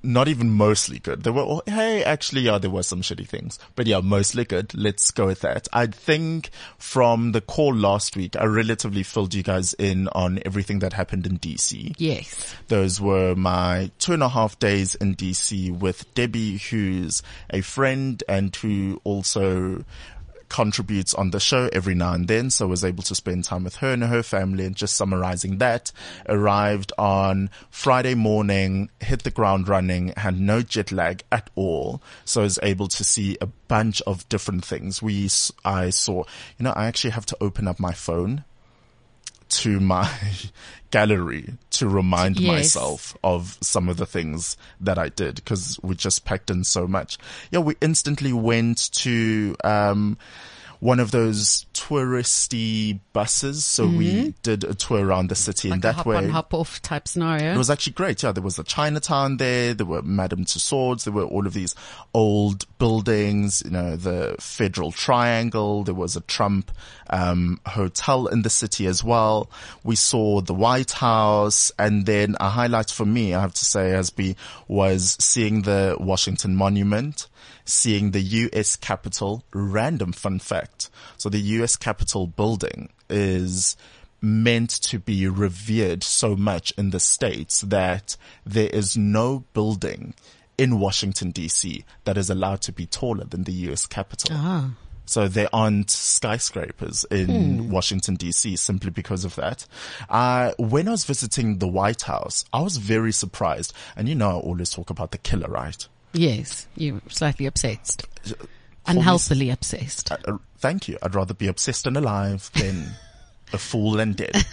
not even mostly good. There were, all, hey, actually, yeah, there were some shitty things, but yeah, mostly good. Let's go with that. I think from the call last week, I relatively filled you guys in on everything that happened in D C. Yes. Those were my two and a half days in D C with Debbie, who's a friend and who also contributes on the show every now and then, so I was able to spend time with her and her family. And just summarizing that, arrived on Friday morning, hit the ground running, had no jet lag at all, so I was able to see a bunch of different things. We, I saw, you know, I actually have to open up my phone to my gallery to remind Yes. myself of some of the things that I did, because we just packed in so much. Yeah, we instantly went to um one of those touristy buses, so Mhm. we did a tour around the city in Like a that hop way. on, hop off type scenario. It was actually great. Yeah, there was a Chinatown there. There were Madame Tussauds. There were all of these old buildings, you know, the Federal Triangle. There was a Trump um hotel in the city as well. We saw the White House. And then a highlight for me, I have to say, has been, was seeing the Washington Monument, seeing the U S Capitol. Random fun fact. So the U S Capitol building is meant to be revered so much in the States that there is no building in Washington, D C that is allowed to be taller than the U S Capitol. Ah. So there aren't skyscrapers in Hmm. Washington, D C simply because of that. Uh, when I was visiting the White House, I was very surprised. And you know, I always talk about the killer, right? Yes, you're slightly obsessed. For Unhealthily obsessed. Uh, uh, thank you. I'd rather be obsessed and alive than a fool and dead.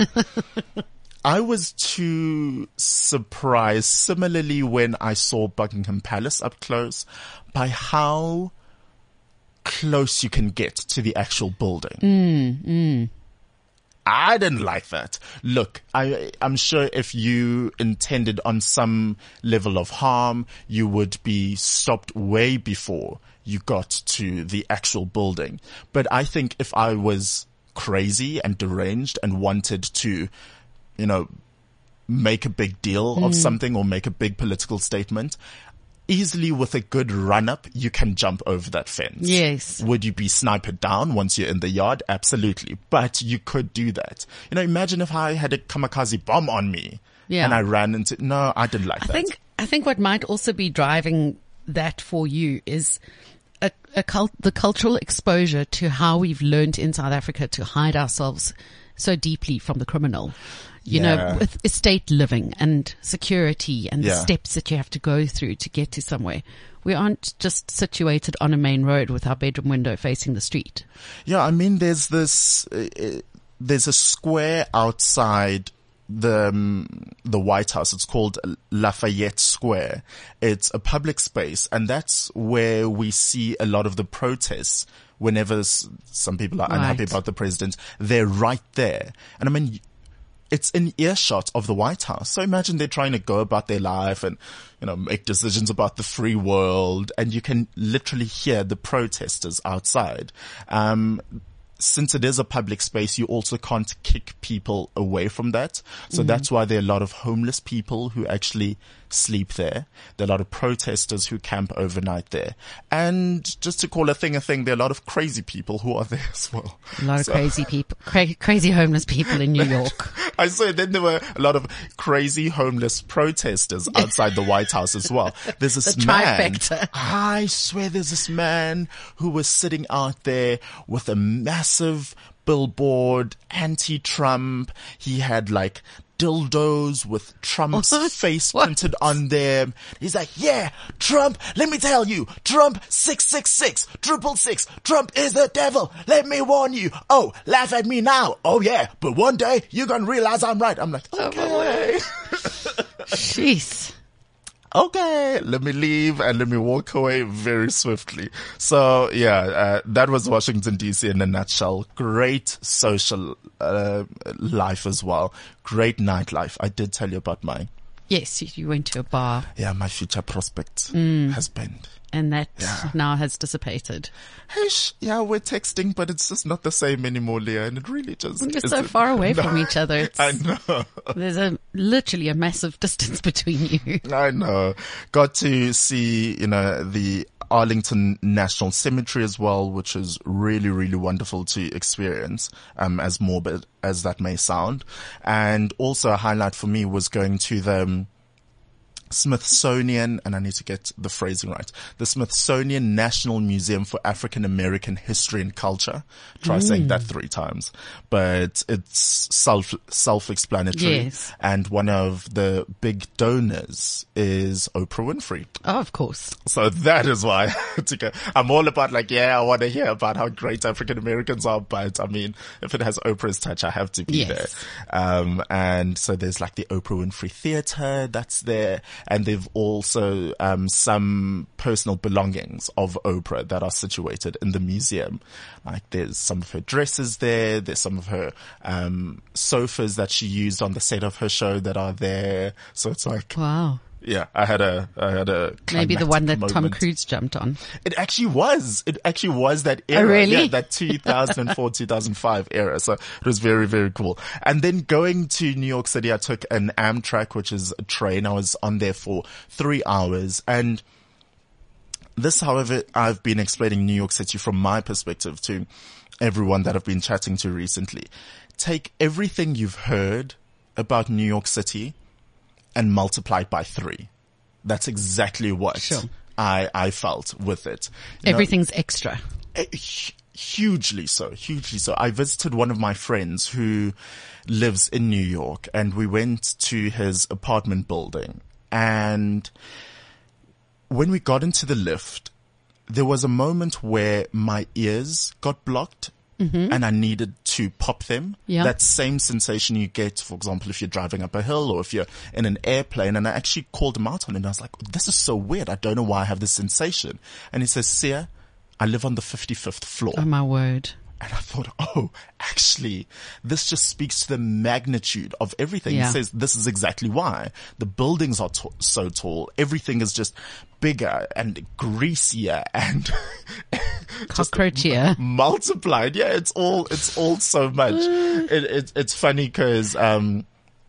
I was too surprised, similarly when I saw Buckingham Palace up close, by how close you can get to the actual building. Mm, mm. I didn't like that. Look, I, I'm sure if you intended on some level of harm, you would be stopped way before you got to the actual building. But I think if I was crazy and deranged and wanted to, you know, make a big deal of Mm. something or make a big political statement, easily with a good run up, you can jump over that fence. Yes. Would you be sniped down once you're in the yard? Absolutely. But you could do that. You know, imagine if I had a kamikaze bomb on me Yeah. and I ran into, no, I didn't like I that. think I think what might also be driving that for you is a, a cult, the cultural exposure to how we've learned in South Africa to hide ourselves so deeply from the criminal. You Yeah. know, with estate living and security and the Yeah. steps that you have to go through to get to somewhere. We aren't just situated on a main road with our bedroom window facing the street. Yeah, I mean, there's this, uh, uh, there's a square outside the um, the White House. It's called Lafayette Square. It's a public space, and that's where we see a lot of the protests. Whenever s- some people are unhappy Right. about the president, they're right there. And I mean, it's in earshot of the White House. So imagine they're trying to go about their life and, you know, make decisions about the free world, and you can literally hear the protesters outside. Um, since it is a public space, you also can't kick people away from that. So Mhm. that's why there are a lot of homeless people who actually sleep there. There are a lot of protesters who camp overnight there. And just to call a thing a thing, there are a lot of crazy people who are there as well. A lot of So- crazy people, cra- crazy homeless people in New York. I saw then there were a lot of crazy homeless protesters outside the White House as well. There's this The man. trifecta. I swear there's this man who was sitting out there with a massive billboard, anti-Trump. He had like dildos with Trump's face printed on them. He's like, yeah, Trump, let me tell you, Trump six six six, triple six, Trump is the devil. Let me warn you. Oh, laugh at me now. Oh yeah, but one day you're going to realize I'm right. I'm like, okay. Jeez. Okay, let me leave and let me walk away very swiftly. So yeah, uh, that was Washington D C in a nutshell. Great social uh, life as well. Great nightlife. I did tell you about my Yes, you, you went to a bar. Yeah, my future prospect Mm. husband. And that Yeah. now has dissipated. Hish, yeah, we're texting, but it's just not the same anymore, Leah, and it really just You're so isn't. far away No, from each other. It's, I know. There's a literally a massive distance between you. I know. Got to see, you know, the Arlington National Cemetery as well, which is really, really wonderful to experience, um, as morbid as that may sound. And also a highlight for me was going to the um, Smithsonian, and I need to get the phrasing right, the Smithsonian National Museum for African American History and Culture. Try Mm. saying that three times, but it's self, self-explanatory. Yes. And one of the big donors is Oprah Winfrey. Oh, of course. So that is why I had to go. I'm all about like, yeah, I want to hear about how great African Americans are, but I mean, if it has Oprah's touch, I have to be Yes. there. Um, and so there's like the Oprah Winfrey Theater that's there. And they've also, um, some personal belongings of Oprah that are situated in the museum. Like there's some of her dresses there. There's some of her, um, sofas that she used on the set of her show that are there. So it's like, wow. Yeah, I had a, I had a Maybe the one that climactic Tom moment. Cruise jumped on. It actually was. It actually was that era. Oh, really? Yeah, that two thousand four, two thousand five era. So it was very, very cool. And then going to New York City, I took an Amtrak, which is a train. I was on there for three hours. And this, however, I've been explaining New York City from my perspective to everyone that I've been chatting to recently. Take everything you've heard about New York City and multiply it by three. That's exactly what Sure. I, I felt with it. You know, Everything's extra. eh, hu- hugely so, hugely so. I visited one of my friends who lives in New York, and we went to his apartment building. And when we got into the lift, there was a moment where my ears got blocked. Mhm. And I needed to pop them. Yeah. That same sensation you get, for example, if you're driving up a hill or if you're in an airplane. And I actually called him out on it. And I was like, this is so weird. I don't know why I have this sensation. And he says, Sia, I live on the fifty-fifth floor. Oh, my word. And I thought, oh, actually, this just speaks to the magnitude of everything. Yeah. He says this is exactly why. The buildings are t- so tall. Everything is just bigger and greasier and just Cockroachier. multiplied. Yeah, it's all, it's all so much. it, it, it's funny because, um,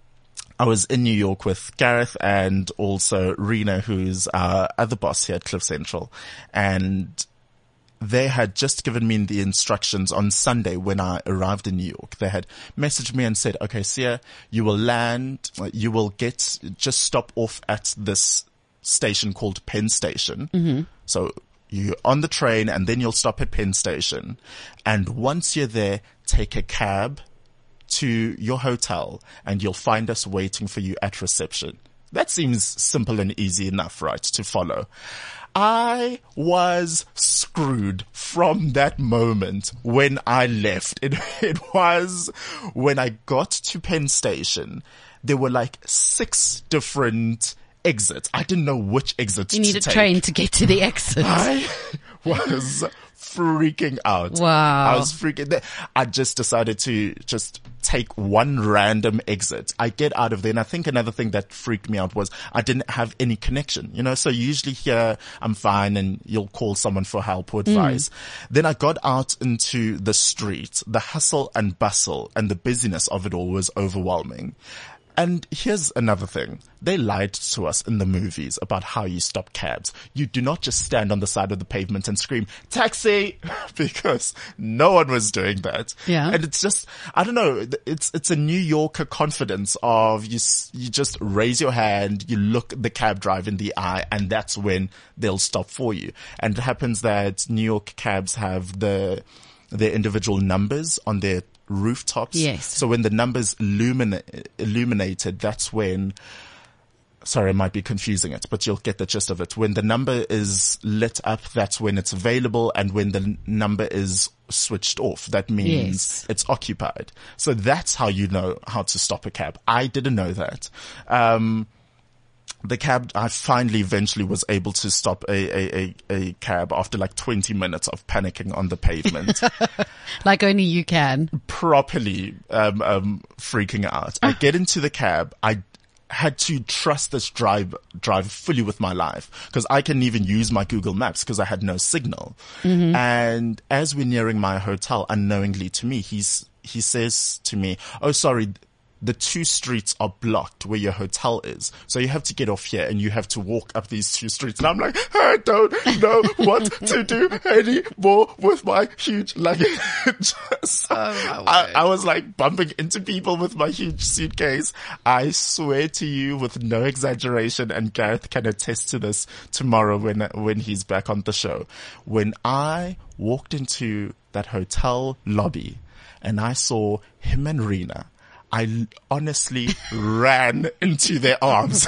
I was in New York with Gareth and also Rena, who's our other boss here at Cliff Central. And they had just given me the instructions on Sunday when I arrived in New York. They had messaged me and said, okay, Sia, you will land, you will get, just stop off at this station called Penn Station. Mm-hmm. So you're on the train and then you'll stop at Penn Station. And once you're there, take a cab to your hotel and you'll find us waiting for you at reception. That seems simple and easy enough, right, to follow. I was screwed from that moment when I left. It, it was when I got to Penn Station. There were like six different exits. I didn't know which exit You to need a take. train to get to the exit. I was freaking out. Wow. I was freaking, I just decided to just take one random exit. I get out of there. And I think another thing that freaked me out was I didn't have any connection, you know, so usually here I'm fine and you'll call someone for help or advice. Mm. Then I got out into the street. The hustle and bustle and the busyness of it all was overwhelming. And here's another thing. They lied to us in the movies about how you stop cabs. You do not just stand on the side of the pavement and scream, taxi, because no one was doing that. Yeah. And it's just, I don't know, it's, it's a New Yorker confidence of you, you just raise your hand, you look the cab driver in the eye, and that's when they'll stop for you. And it happens that New York cabs have the, their individual numbers on their rooftops. Yes. So when the number's illumina- illuminated, that's when, sorry, I might be confusing it, but you'll get the gist of it. When the number is lit up, that's when it's available. And when the n- number is switched off, that means Yes. it's occupied. So that's how you know how to stop a cab. I didn't know that. Um, The cab, I finally eventually was able to stop a, a, a, a cab after like twenty minutes of panicking on the pavement. Like only you can. Properly, um, um, freaking out. I get into the cab. I had to trust this drive, drive fully with my life because I couldn't even use my Google Maps because I had no signal. Mm-hmm. And as we're nearing my hotel, unknowingly to me, he's, he says to me, "Oh, sorry, the two streets are blocked where your hotel is. So you have to get off here and you have to walk up these two streets." And I'm like, I don't know what to do anymore with my huge luggage. So Oh, I, I was like bumping into people with my huge suitcase. I swear to you, with no exaggeration, and Gareth can attest to this tomorrow when, when he's back on the show. When I walked into that hotel lobby and I saw him and Rena, I honestly ran into their arms.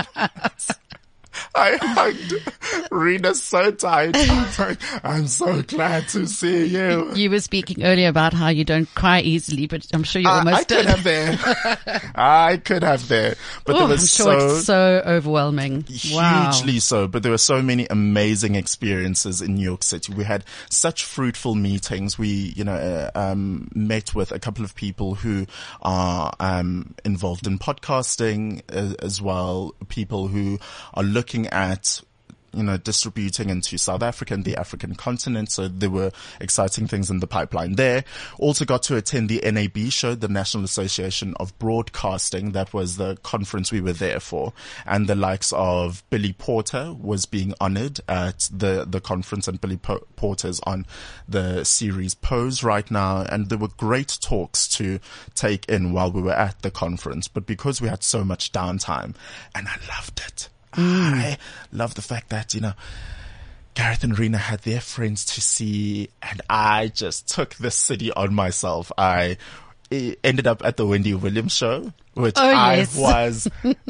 I hugged Rena so tight. I was like, "I'm so glad to see you." You were speaking earlier about how you don't cry easily, but I'm sure you I, almost I could did. have there. I could have there. But Ooh, there was I'm sure so, it's so overwhelming. Wow. hugely so, but there were so many amazing experiences in New York City. We had such fruitful meetings. We, you know, uh, um, met with a couple of people who are, um, involved in podcasting as, as well. People who are looking at, you know, distributing into South Africa and the African continent. So there were exciting things in the pipeline there. Also got to attend the N A B show, the National Association of Broadcasting. That was the conference we were there for. And the likes of Billy Porter was being honored at the, the conference, and Billy po- Porter's on the series Pose right now. And there were great talks to take in while we were at the conference. But because we had so much downtime, and I loved it. I love the fact that, you know, Gareth and Rena had their friends to see, and I just took the city on myself. I ended up at the Wendy Williams show, which Oh, I yes. was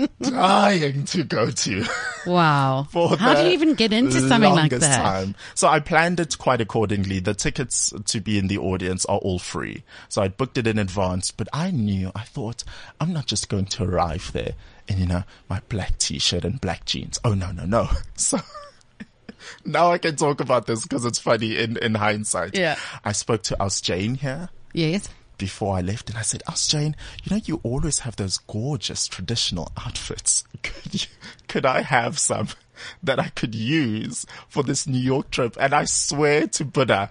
dying to go to. Wow. For How do the you even get into something like longest that? Time. So I planned it quite accordingly. The tickets to be in the audience are all free. So I booked it in advance, but I knew, I thought, I'm not just going to arrive there in, you know, my black t-shirt and black jeans. Oh, no, no, no. So now I can talk about this because it's funny in, in hindsight. Yeah. I spoke to Aus Jane here. Yes. Before I left, and I said, "Aus Jane, you know, you always have those gorgeous traditional outfits. Could you, could I have some that I could use for this New York trip?" And I swear to Buddha,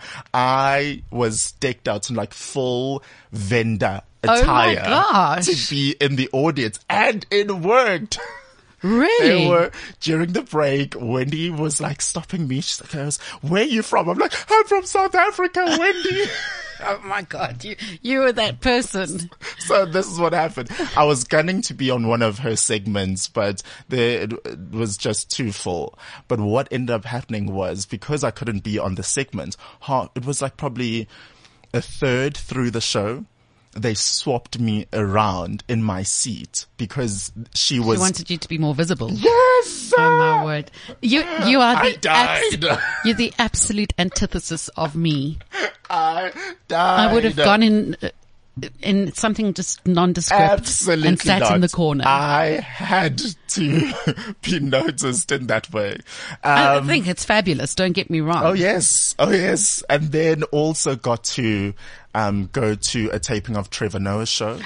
I was decked out in like full vendor Oh my attire gosh. to be in the audience, and it worked. Really? They were, during the break, Wendy was like stopping me. She goes, "Where are you from?" I'm like, "I'm from South Africa, Wendy." Oh my God. You, you were that person. So this is what happened. I was gunning to be on one of her segments, but there, it, it was just too full. But what ended up happening was, because I couldn't be on the segment, ha- it was like probably a third through the show, they swapped me around in my seat because she was. She wanted you to be more visible. Yes! Oh my word. You, you are I the, died. abs- you're the absolute antithesis of me. I died. I would have gone in, uh, in something just nondescript Absolutely and sat not. in the corner. I had to be noticed in that way. I Um, think it's fabulous. Don't get me wrong. Oh yes, oh yes, and then also got to um go to a taping of Trevor Noah's show.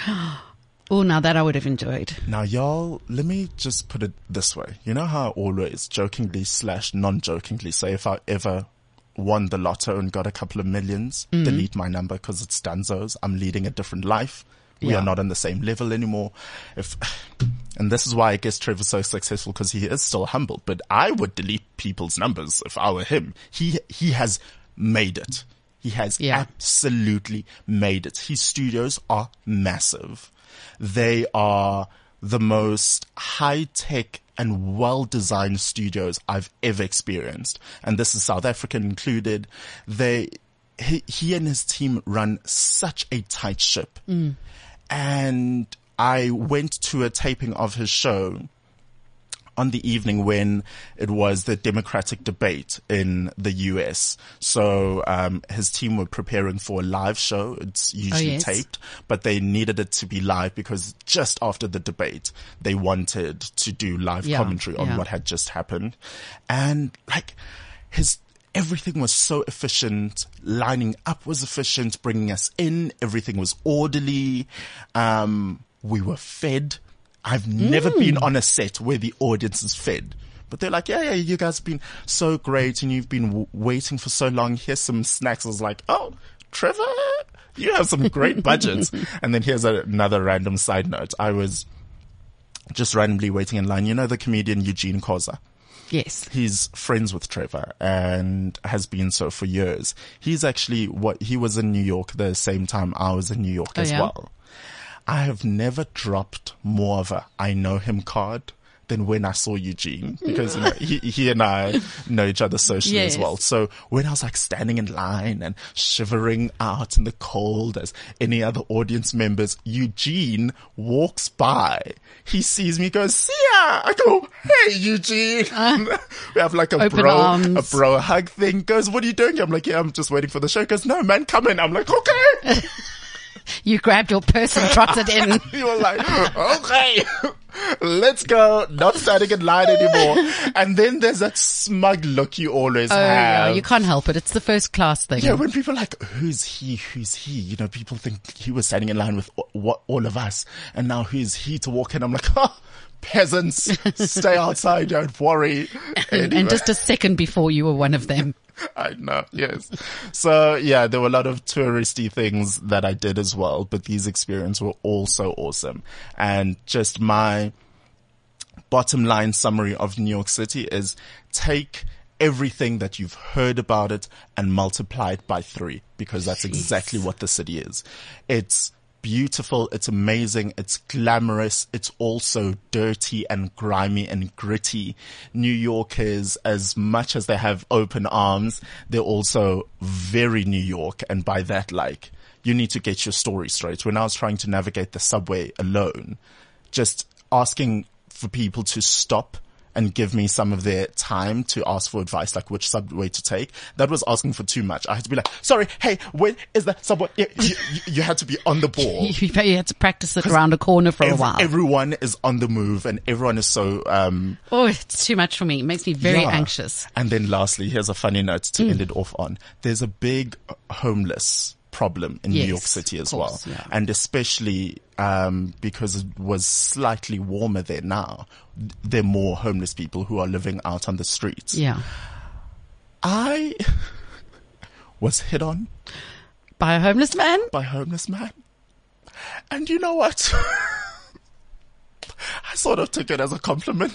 Oh, now that I would have enjoyed. Now, y'all, let me just put it this way. You know how I always jokingly slash non-jokingly say if I ever won the lotto and got a couple of millions, Mhm. delete my number because it's Danzo's. I'm leading a different life. We Yeah. are not on the same level anymore. If, and this is why I guess Trevor's so successful, because he is still humble. But I would delete people's numbers if I were him. He he has made it. He has Yeah. absolutely made it. His studios are massive. They are the most high-tech and well-designed studios I've ever experienced. And this is South African included. They, he, he and his team run such a tight ship. Mm. And I went to a taping of his show on the evening when it was the Democratic debate in the U S. So um his team were preparing for a live show. It's usually Oh, yes. taped, but they needed it to be live because just after the debate, they wanted to do live Yeah, commentary on yeah. what had just happened. And like his everything was so efficient. Lining up was efficient. Bringing us in, everything was orderly. Um, we were fed I've never Mm. been on a set where the audience is fed. But they're like, yeah, yeah, you guys have been so great and you've been w- waiting for so long. Here's some snacks. I was like, oh, Trevor, you have some great budgets. And then here's a, another random side note. I was just randomly waiting in line. You know the comedian Eugene Koza? Yes. He's friends with Trevor and has been so for years. He's actually what he was in New York the same time I was in New York Oh, as yeah? well. I have never dropped more of a I know him card than when I saw Eugene, because you know, he, he and I know each other socially Yes. as well. So when I was like standing in line and shivering out in the cold as any other audience members, Eugene walks by. He sees me, goes, "See ya!" I go, "Hey, Eugene." We have like a Open bro, arms. a bro hug thing. Goes, "What are you doing?" I'm like, "Yeah, I'm just waiting for the show." Goes, "No, man, come in." I'm like, "Okay." You grabbed your purse and trotted in. You were like, "Okay, let's go." Not standing in line anymore. And then there's that smug look you always Oh, yeah, have. you can't help it. It's the first class thing. Yeah, when people are like, "Who's he? Who's he?" You know, people think he was standing in line with a- what all of us, and now who's he to walk in? I'm like, "Oh, peasants, stay outside, don't worry." and, Anyway. and just a second before you were one of them. I know, yes. So yeah, there were a lot of touristy things that I did as well, but these experiences were all so awesome. And just my bottom line summary of New York City is take everything that you've heard about it and multiply it by three, because that's exactly what the city is. It's beautiful, it's amazing, it's glamorous, it's also dirty and grimy and gritty. New Yorkers, as much as they have open arms, they're also very New York, and by that, like, you need to get your story straight. When I was trying to navigate the subway alone, just asking for people to stop and give me some of their time to ask for advice, like which subway to take, that was asking for too much. I had to be like, "Sorry, hey, where is the subway?" You, you, you had to be on the ball. You had to practice it around a corner for a Every- while. Everyone is on the move and everyone is so, um, Oh, it's too much for me. It makes me very yeah. anxious. And then lastly, here's a funny note to Mm. end it off on. There's a big homeless problem in Yes, New York City as of course, well. yeah. And especially, um, because it was slightly warmer there now, there are more homeless people who are living out on the streets. Yeah. I was hit on by a homeless man? By a homeless man. And you know what? I sort of took it as a compliment.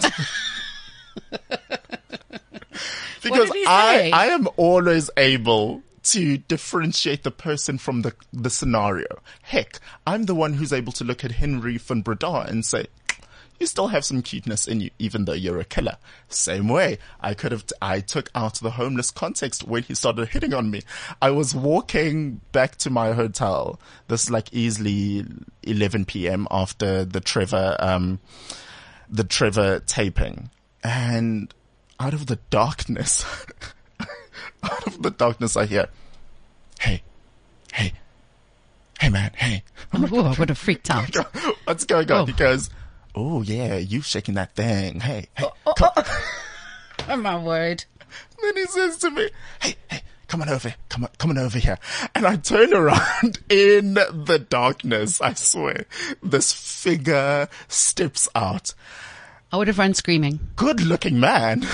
Because did he I, say? I am always able to differentiate the person from the, the scenario. Heck, I'm the one who's able to look at Henry van Breda and say, "You still have some cuteness in you, even though you're a killer." Same way, I could have, t- I took out the homeless context when he started hitting on me. I was walking back to my hotel. This is like easily eleven p.m. after the Trevor, um, the Trevor taping. And out of the darkness, out of the darkness, I hear, "Hey, hey, hey man, hey." I'm like, Oh, I would have freaked out. "What's going on?" Oh. He goes, "Oh yeah, you shaking that thing. Hey, hey." Oh, come. Oh my word. Then he says to me, "Hey, hey, come on over, come on, come on over here." And I turn around in the darkness. I swear, this figure steps out. I would have run screaming. Good looking man.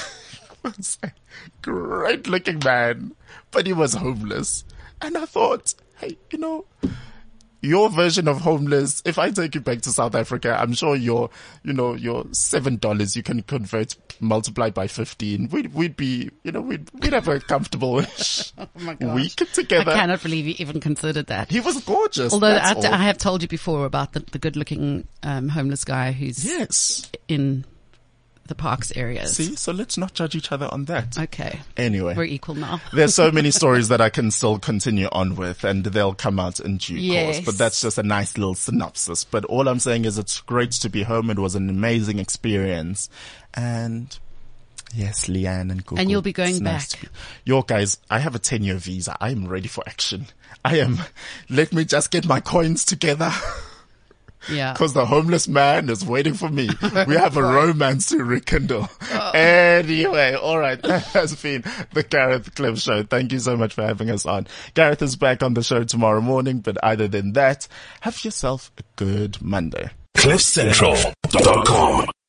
Great looking man. But he was homeless. And I thought, hey, you know, your version of homeless, if I take you back to South Africa, I'm sure your, you know, your seven dollars you can convert, multiply by fifteen. We'd, we'd be, you know, we'd, we'd have a comfortable Oh my gosh. week together. I cannot believe you even considered that. He was gorgeous. Although that's I, have to- all. I have told you before about the, the good looking um, homeless guy who's yes. in the parks areas. See, so let's not judge each other on that. Okay. Anyway. We're equal now. There's so many stories that I can still continue on with, and they'll come out in due Yes. course. But that's just a nice little synopsis. But all I'm saying is it's great to be home. It was an amazing experience. And yes, Leanne and Google. And you'll be going it's nice back. to be- Yo, guys, I have a ten year visa. I am ready for action. I am, let me just get my coins together. Yeah. Because the homeless man is waiting for me. We have a romance to rekindle. Anyway, all right. That has been the Gareth Cliff Show. Thank you so much for having us on. Gareth is back on the show tomorrow morning, but other than that, have yourself a good Monday. cliff central dot com